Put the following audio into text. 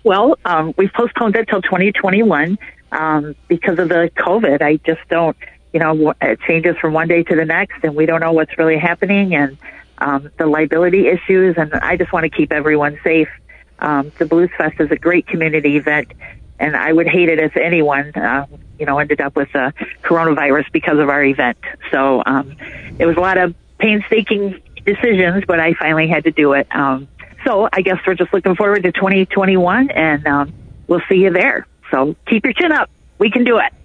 Well, we've postponed it till 2021 because of the COVID. I just don't, it changes from one day to the next, and we don't know what's really happening, and the liability issues, and I just want to keep everyone safe. The Blues Fest is a great community event, and I would hate it if anyone, ended up with a coronavirus because of our event. So it was a lot of painstaking decisions, but I finally had to do it. So I guess we're just looking forward to 2021, and we'll see you there. So keep your chin up. We can do it.